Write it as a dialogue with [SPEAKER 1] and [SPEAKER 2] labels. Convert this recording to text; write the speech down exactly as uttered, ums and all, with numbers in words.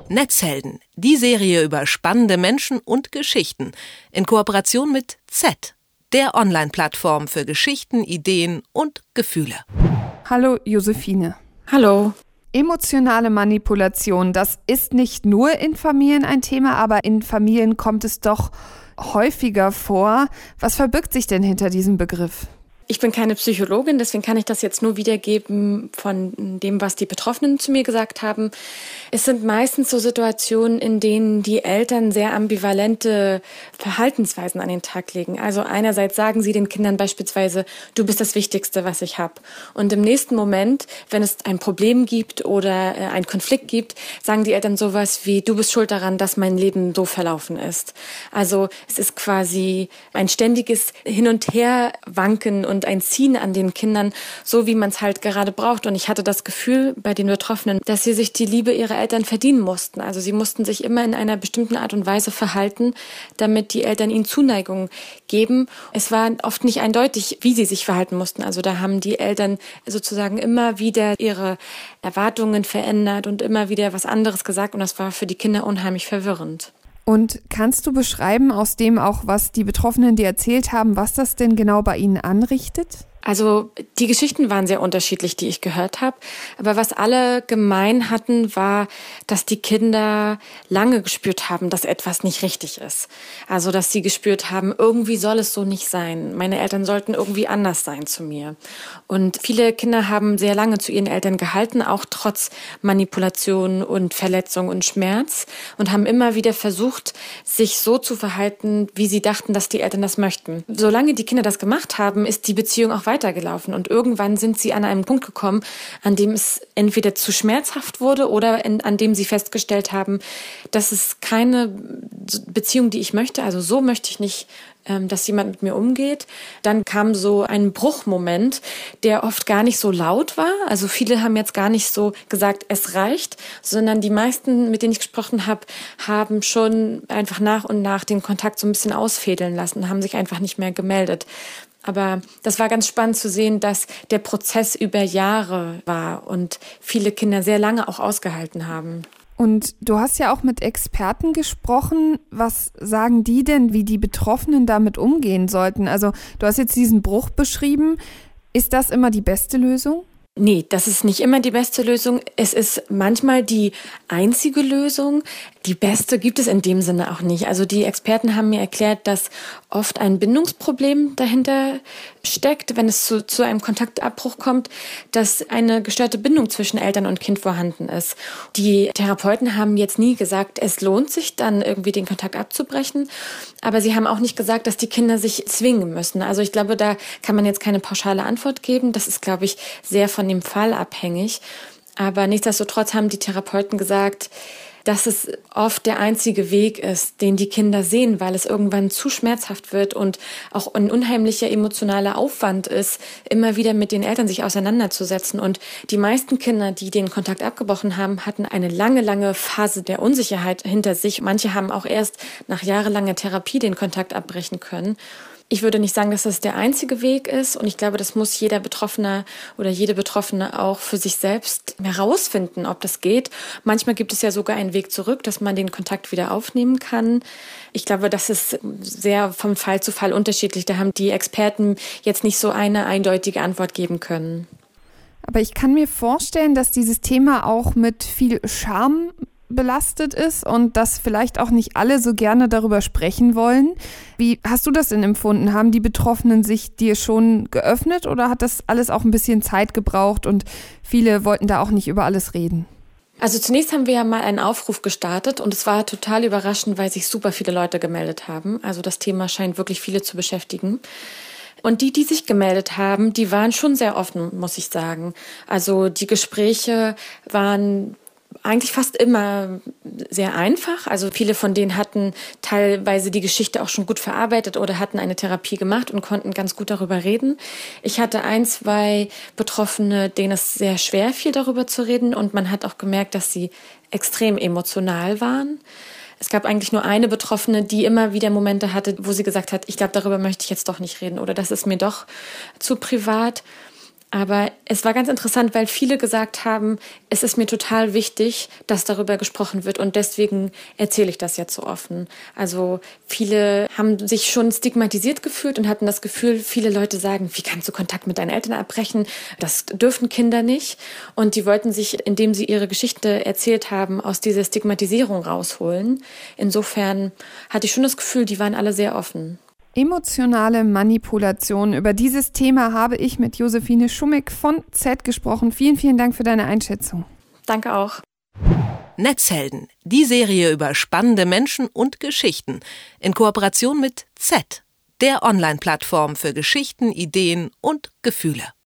[SPEAKER 1] Netzhelden, die Serie über spannende Menschen und Geschichten in Kooperation mit Z, der Online-Plattform für Geschichten, Ideen und Gefühle.
[SPEAKER 2] Hallo Josephine.
[SPEAKER 3] Hallo.
[SPEAKER 2] Emotionale Manipulation, das ist nicht nur in Familien ein Thema, aber in Familien kommt es doch häufiger vor. Was verbirgt sich denn hinter diesem Begriff?
[SPEAKER 3] Ich bin keine Psychologin, deswegen kann ich das jetzt nur wiedergeben von dem, was die Betroffenen zu mir gesagt haben. Es sind meistens so Situationen, in denen die Eltern sehr ambivalente Verhaltensweisen an den Tag legen. Also einerseits sagen sie den Kindern beispielsweise, du bist das Wichtigste, was ich habe. Und im nächsten Moment, wenn es ein Problem gibt oder einen Konflikt gibt, sagen die Eltern sowas wie, du bist schuld daran, dass mein Leben so verlaufen ist. Also es ist quasi ein ständiges Hin- und Herwanken und und ein Ziehen an den Kindern, so wie man es halt gerade braucht. Und ich hatte das Gefühl bei den Betroffenen, dass sie sich die Liebe ihrer Eltern verdienen mussten. Also sie mussten sich immer in einer bestimmten Art und Weise verhalten, damit die Eltern ihnen Zuneigung geben. Es war oft nicht eindeutig, wie sie sich verhalten mussten. Also da haben die Eltern sozusagen immer wieder ihre Erwartungen verändert und immer wieder was anderes gesagt. Und das war für die Kinder unheimlich verwirrend.
[SPEAKER 2] Und kannst du beschreiben, aus dem auch, was die Betroffenen dir erzählt haben, was das denn genau bei ihnen anrichtet?
[SPEAKER 3] Also die Geschichten waren sehr unterschiedlich, die ich gehört habe. Aber was alle gemein hatten, war, dass die Kinder lange gespürt haben, dass etwas nicht richtig ist. Also dass sie gespürt haben, irgendwie soll es so nicht sein. Meine Eltern sollten irgendwie anders sein zu mir. Und viele Kinder haben sehr lange zu ihren Eltern gehalten, auch trotz Manipulation und Verletzung und Schmerz. Und haben immer wieder versucht, sich so zu verhalten, wie sie dachten, dass die Eltern das möchten. Solange die Kinder das gemacht haben, ist die Beziehung auch weitergelaufen. Und irgendwann sind sie an einem Punkt gekommen, an dem es entweder zu schmerzhaft wurde oder in, an dem sie festgestellt haben, das ist keine Beziehung, die ich möchte. Also so möchte ich nicht, ähm, dass jemand mit mir umgeht. Dann kam so ein Bruchmoment, der oft gar nicht so laut war. Also viele haben jetzt gar nicht so gesagt, es reicht, sondern die meisten, mit denen ich gesprochen habe, haben schon einfach nach und nach den Kontakt so ein bisschen ausfädeln lassen, haben sich einfach nicht mehr gemeldet. Aber das war ganz spannend zu sehen, dass der Prozess über Jahre war und viele Kinder sehr lange auch ausgehalten haben.
[SPEAKER 2] Und du hast ja auch mit Experten gesprochen. Was sagen die denn, wie die Betroffenen damit umgehen sollten? Also du hast jetzt diesen Bruch beschrieben. Ist das immer die beste Lösung?
[SPEAKER 3] Nee, das ist nicht immer die beste Lösung. Es ist manchmal die einzige Lösung. Die beste gibt es in dem Sinne auch nicht. Also die Experten haben mir erklärt, dass oft ein Bindungsproblem dahinter steckt, wenn es zu, zu einem Kontaktabbruch kommt, dass eine gestörte Bindung zwischen Eltern und Kind vorhanden ist. Die Therapeuten haben jetzt nie gesagt, es lohnt sich dann irgendwie den Kontakt abzubrechen, aber sie haben auch nicht gesagt, dass die Kinder sich zwingen müssen. Also ich glaube, da kann man jetzt keine pauschale Antwort geben. Das ist, glaube ich, sehr von dem Fall abhängig. Aber nichtsdestotrotz haben die Therapeuten gesagt, dass es oft der einzige Weg ist, den die Kinder sehen, weil es irgendwann zu schmerzhaft wird und auch ein unheimlicher emotionaler Aufwand ist, immer wieder mit den Eltern sich auseinanderzusetzen. Und die meisten Kinder, die den Kontakt abgebrochen haben, hatten eine lange, lange Phase der Unsicherheit hinter sich. Manche haben auch erst nach jahrelanger Therapie den Kontakt abbrechen können. Ich würde nicht sagen, dass das der einzige Weg ist. Und ich glaube, das muss jeder Betroffene oder jede Betroffene auch für sich selbst herausfinden, ob das geht. Manchmal gibt es ja sogar einen Weg zurück, dass man den Kontakt wieder aufnehmen kann. Ich glaube, das ist sehr vom Fall zu Fall unterschiedlich. Da haben die Experten jetzt nicht so eine eindeutige Antwort geben können.
[SPEAKER 2] Aber ich kann mir vorstellen, dass dieses Thema auch mit viel Scham belastet ist und dass vielleicht auch nicht alle so gerne darüber sprechen wollen. Wie hast du das denn empfunden? Haben die Betroffenen sich dir schon geöffnet oder hat das alles auch ein bisschen Zeit gebraucht und viele wollten da auch nicht über alles reden?
[SPEAKER 3] Also zunächst haben wir ja mal einen Aufruf gestartet und es war total überraschend, weil sich super viele Leute gemeldet haben. Also das Thema scheint wirklich viele zu beschäftigen. Und die, die sich gemeldet haben, die waren schon sehr offen, muss ich sagen. Also die Gespräche waren eigentlich fast immer sehr einfach. Also viele von denen hatten teilweise die Geschichte auch schon gut verarbeitet oder hatten eine Therapie gemacht und konnten ganz gut darüber reden. Ich hatte ein, zwei Betroffene, denen es sehr schwer fiel, darüber zu reden. Und man hat auch gemerkt, dass sie extrem emotional waren. Es gab eigentlich nur eine Betroffene, die immer wieder Momente hatte, wo sie gesagt hat, ich glaube, darüber möchte ich jetzt doch nicht reden oder das ist mir doch zu privat. Aber es war ganz interessant, weil viele gesagt haben, es ist mir total wichtig, dass darüber gesprochen wird und deswegen erzähle ich das jetzt so offen. Also viele haben sich schon stigmatisiert gefühlt und hatten das Gefühl, viele Leute sagen, wie kannst du Kontakt mit deinen Eltern abbrechen? Das dürfen Kinder nicht. Und die wollten sich, indem sie ihre Geschichte erzählt haben, aus dieser Stigmatisierung rausholen. Insofern hatte ich schon das Gefühl, die waren alle sehr offen.
[SPEAKER 2] Emotionale Manipulation. Über dieses Thema habe ich mit Josephine Schummick von Z gesprochen. Vielen, vielen Dank für deine Einschätzung.
[SPEAKER 3] Danke auch.
[SPEAKER 1] Netzhelden, die Serie über spannende Menschen und Geschichten in Kooperation mit Z, der Online-Plattform für Geschichten, Ideen und Gefühle.